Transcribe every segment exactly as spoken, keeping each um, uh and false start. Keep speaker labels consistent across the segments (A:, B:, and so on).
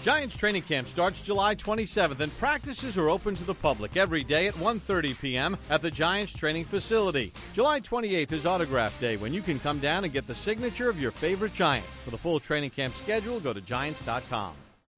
A: Giants training camp starts July twenty-seventh, and practices are open to the public every day at one thirty p.m. at the Giants training facility. July twenty-eighth is Autograph Day, when you can come down and get the signature of your favorite Giant. For the full training camp schedule, go to Giants dot com.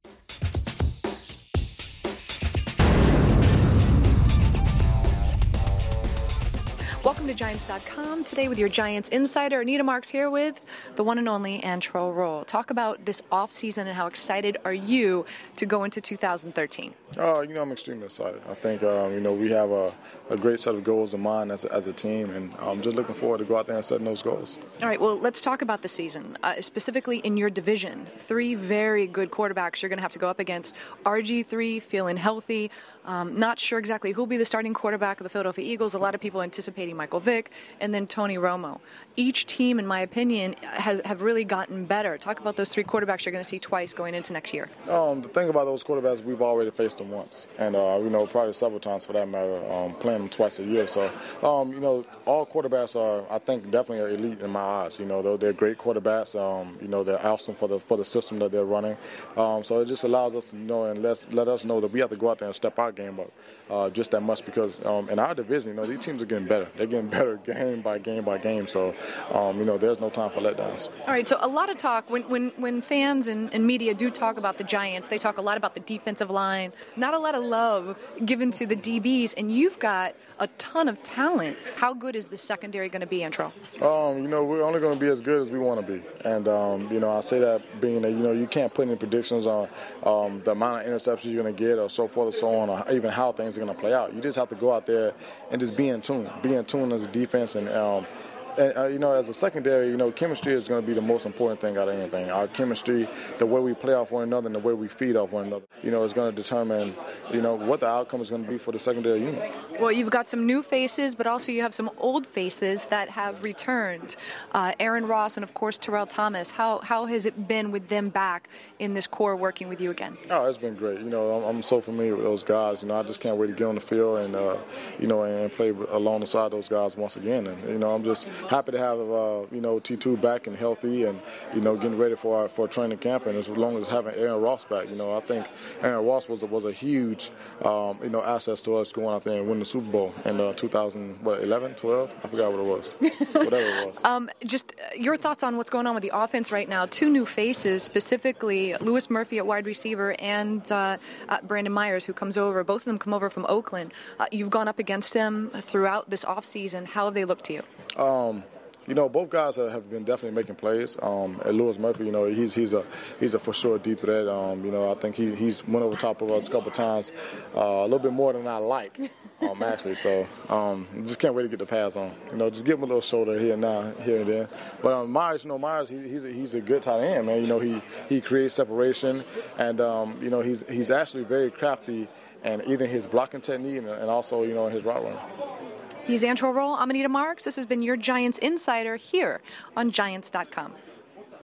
B: Welcome to Giants dot com. Today with your Giants insider, Anita Marks, here with the one and only Antrel Rolle. Talk about this offseason and how excited are you to go into two thousand thirteen?
C: Uh, you know, I'm extremely excited. I think, um, you know, we have a, a great set of goals in mind as a, as a team, and I'm just looking forward to go out there and setting those goals.
B: All right, well, let's talk about the season, uh, specifically in your division. Three very good quarterbacks you're going to have to go up against. R G three feeling healthy. Um, not sure exactly who'll be the starting quarterback of the Philadelphia Eagles. A lot of people anticipating Michael Vick, and then Tony Romo. Each team, in my opinion, has have really gotten better. Talk about those three quarterbacks you're going to see twice going into next year.
C: Um, the thing about those quarterbacks, we've already faced them once, and uh, you know, probably several times for that matter, um, playing them twice a year. So, um, you know, all quarterbacks are, I think, definitely are elite in my eyes. You know, they're, they're great quarterbacks. Um, you know, they're awesome for the for the system that they're running. Um, so it just allows us to know and let let us know that we have to go out there and step our game up uh, just that much, because um, in our division, you know, these teams are getting better. They're getting better game by game by game. So, um, you know, there's no time for letdowns.
B: All right, so a lot of talk, when when, when fans and, and media do talk about the Giants, they talk a lot about the defensive line, not a lot of love given to the D Bs, and you've got a ton of talent. How good is the secondary going to be, Antrel?
C: Um, you know, we're only going to be as good as we want to be. And, um, you know, I say that being that, you know, you can't put any predictions on um, the amount of interceptions you're going to get or so forth and so on, or even how things are going to play out. You just have to go out there and just be in tune, be in tune as a defense. And, um, and uh, you know, as a secondary, you know, chemistry is going to be the most important thing out of anything. Our chemistry, the way we play off one another and the way we feed off one another, you know, is going to determine, you know, what the outcome is going to be for the secondary unit.
B: Well, you've got some new faces, but also you have some old faces that have returned. Uh, Aaron Ross and, of course, Terrell Thomas. How how has it been with them back in this core working with you again?
C: Oh, it's been great. You know, I'm, I'm so familiar with those guys. You know, I just can't wait to get on the field and, uh, you know, and play alongside those guys once again. And, you know, I'm just happy to have, uh, you know, T two back and healthy and, you know, getting ready for our, for a training camp. And as long as having Aaron Ross back, you know, I think Aaron Ross was a, was a huge, um, you know, asset to us going out there and winning the Super Bowl in uh, two thousand, what, eleven, twelve? I forgot what it was. Whatever it was.
B: Um, just uh, your thoughts on what's going on with the offense right now. Two new faces, specifically Lewis Murphy at wide receiver and uh, uh, Brandon Myers, who comes over. Both of them come over from Oakland. Uh, you've gone up against them throughout this offseason. How have they looked to you?
C: Um, You know, both guys have been definitely making plays. Um, and Lewis Murphy, you know, he's he's a he's a for sure deep threat. Um, you know, I think he he's went over top of us a couple times, uh, a little bit more than I like, um, actually. So um, just can't wait to get the pass on. You know, just give him a little shoulder here and now, here and there. But um, Myers, you know, Myers, he, he's a, he's a good tight end, man. You know, he he creates separation, and um, you know, he's he's actually very crafty, and either his blocking technique and, and also, you know, his route running.
B: He's Antrel Rolle. I'm Anita Marks. This has been your Giants Insider here on Giants dot com.